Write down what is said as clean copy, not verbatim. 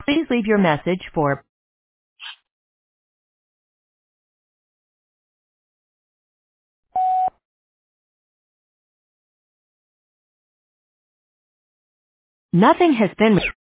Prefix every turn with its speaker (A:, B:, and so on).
A: Please leave your message for nothing has been